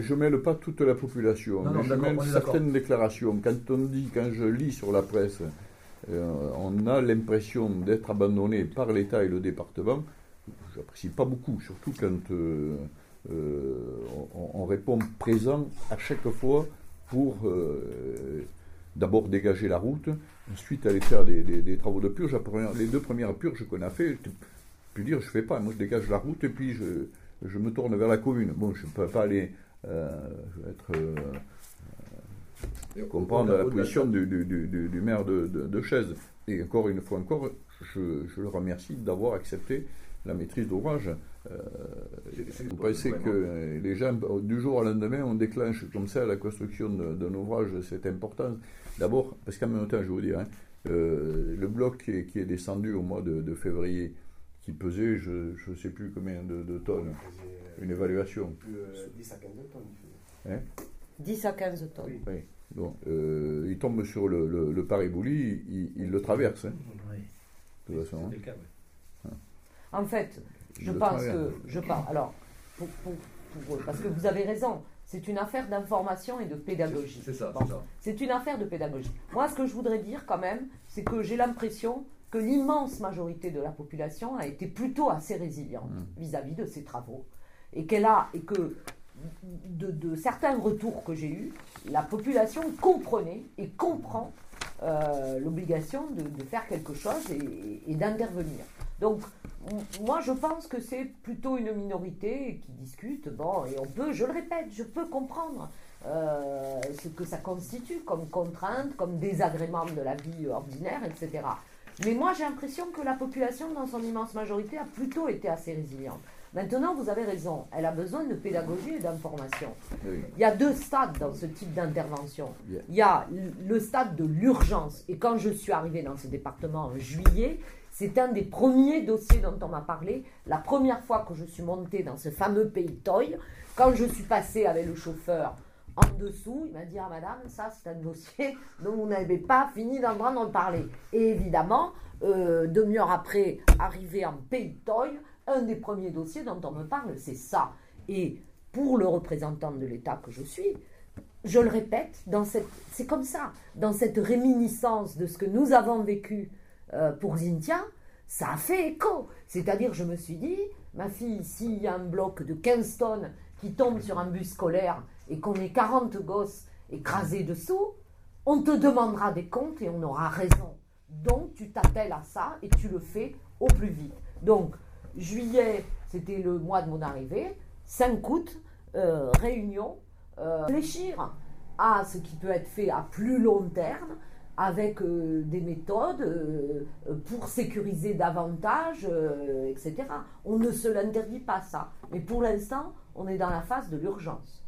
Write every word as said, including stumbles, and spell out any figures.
je ne mêle pas toute la population, non, mais non, je mêle certaines déclarations. Quand on dit, quand je lis sur la presse, euh, on a l'impression d'être abandonné par l'État et le département, je n'apprécie pas beaucoup, surtout quand euh, euh, on, on répond présent à chaque fois pour euh, d'abord dégager la route, ensuite aller faire des, des, des travaux de purge. Les deux premières purges qu'on a fait, je peux dire, je ne fais pas, moi je dégage la route et puis je, je me tourne vers la commune. Bon, je ne peux pas aller euh, être... Euh, comprendre la position du, du, du, du maire de, de, de Chaize. Et encore une fois encore, je, je le remercie d'avoir accepté la maîtrise d'ouvrage. Euh, vous pensez que les gens, du jour au lendemain, on déclenche comme ça la construction d'un ouvrage, c'est important. D'abord, parce qu'en même temps, je vais vous dire, hein, euh, le bloc qui est, qui est descendu au mois de, de février, qui pesait, je ne sais plus combien de, de tonnes, une évaluation. Euh, dix à quinze tonnes. Hein dix à quinze tonnes. Oui. Oui. Bon, euh, il tombe sur le, le, le Paris-Bouli, il, il le traverse. Hein, oui. De toute façon. C'est le cas, oui. En fait, je pense que, je pense, alors, pour, pour, pour, parce que vous avez raison, c'est une affaire d'information et de pédagogie. C'est ça, bon, c'est ça. C'est une affaire de pédagogie. Moi, ce que je voudrais dire quand même, c'est que j'ai l'impression que l'immense majorité de la population a été plutôt assez résiliente mmh. vis-à-vis de ces travaux, et qu'elle a, et que de, de certains retours que j'ai eus, la population comprenait et comprend euh, l'obligation de, de faire quelque chose et, et d'intervenir. Donc, moi, je pense que c'est plutôt une minorité qui discute. Bon, et on peut, je le répète, je peux comprendre euh, ce que ça constitue comme contrainte, comme désagrément de la vie ordinaire, et cetera. Mais moi, j'ai l'impression que la population, dans son immense majorité, a plutôt été assez résiliente. Maintenant, vous avez raison, elle a besoin de pédagogie et d'information. Oui. Il y a deux stades dans ce type d'intervention. Yeah. Il y a le stade de l'urgence. Et quand je suis arrivée dans ce département en juillet, c'est un des premiers dossiers dont on m'a parlé. La première fois que je suis montée dans ce fameux pays Toy, quand je suis passée avec le chauffeur en dessous, il m'a dit « Ah madame, ça c'est un dossier dont vous n'avez pas fini d'entendre parler. » Et évidemment, euh, demi-heure après, arrivé en pays Toy, un des premiers dossiers dont on me parle, c'est ça. Et pour le représentant de l'État que je suis, je le répète, dans cette, c'est comme ça, dans cette réminiscence de ce que nous avons vécu euh, pour Xynthia, ça a fait écho. C'est-à-dire, je me suis dit, ma fille, s'il y a un bloc de quinze tonnes qui tombe sur un bus scolaire et qu'on est quarante gosses écrasés dessous, on te demandera des comptes et on aura raison. Donc, tu t'appelles à ça et tu le fais au plus vite. Donc, juillet, c'était le mois de mon arrivée. cinq août, euh, réunion, euh, réfléchir à ce qui peut être fait à plus long terme avec euh, des méthodes euh, pour sécuriser davantage, euh, et cetera. On ne se l'interdit pas ça. Mais pour l'instant, on est dans la phase de l'urgence.